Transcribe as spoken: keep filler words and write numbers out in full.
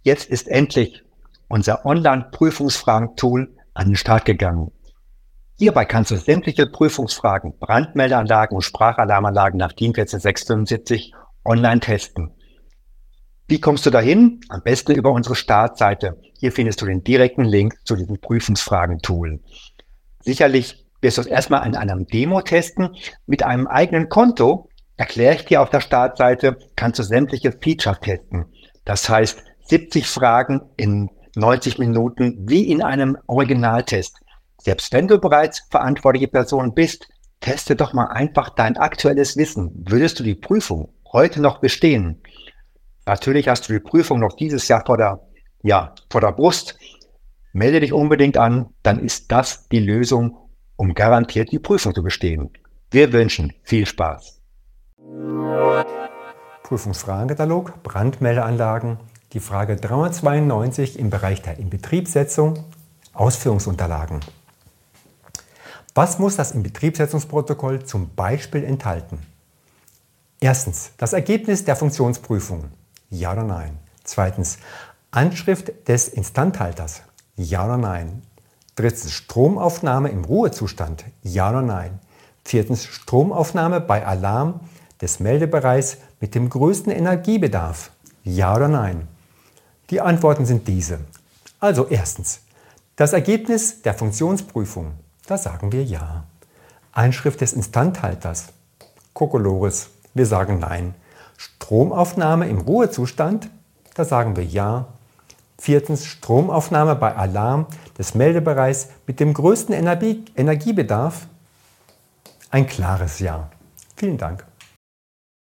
Jetzt ist endlich unser Online-Prüfungsfragen-Tool an den Start gegangen. Hierbei kannst du sämtliche Prüfungsfragen, Brandmeldeanlagen und Sprachalarmanlagen nach DIN eins vier sechs fünf online testen. Wie kommst du dahin? Am besten über unsere Startseite. Hier findest du den direkten Link zu diesem Prüfungsfragen-Tool. Sicherlich wirst du es erstmal in einem Demo testen. Mit einem eigenen Konto, erkläre ich dir auf der Startseite, kannst du sämtliche Features testen. Das heißt, siebzig Fragen in neunzig Minuten wie in einem Originaltest. Selbst wenn du bereits verantwortliche Person bist, teste doch mal einfach dein aktuelles Wissen. Würdest du die Prüfung heute noch bestehen? Natürlich hast du die Prüfung noch dieses Jahr vor der, ja, vor der Brust. Melde dich unbedingt an, dann ist das die Lösung, um garantiert die Prüfung zu bestehen. Wir wünschen viel Spaß. Prüfungsfragenkatalog, Brandmeldeanlagen, die Frage dreihundertzweiundneunzig im Bereich der Inbetriebssetzung, Ausführungsunterlagen. Was muss das Inbetriebssetzungsprotokoll zum Beispiel enthalten? Erstens, das Ergebnis der Funktionsprüfung. Ja oder nein? Zweitens, Anschrift des Instandhalters. Ja oder nein? Drittens, Stromaufnahme im Ruhezustand. Ja oder nein? Viertens, Stromaufnahme bei Alarm des Meldebereichs mit dem größten Energiebedarf. Ja oder nein? Die Antworten sind diese. Also erstens, das Ergebnis der Funktionsprüfung. Da sagen wir ja. Einschrift des Instandhalters. Kokolores. Wir sagen nein. Stromaufnahme im Ruhezustand. Da sagen wir ja. Viertens, Stromaufnahme bei Alarm des Meldebereichs mit dem größten Energie- Energiebedarf. Ein klares Ja. Vielen Dank.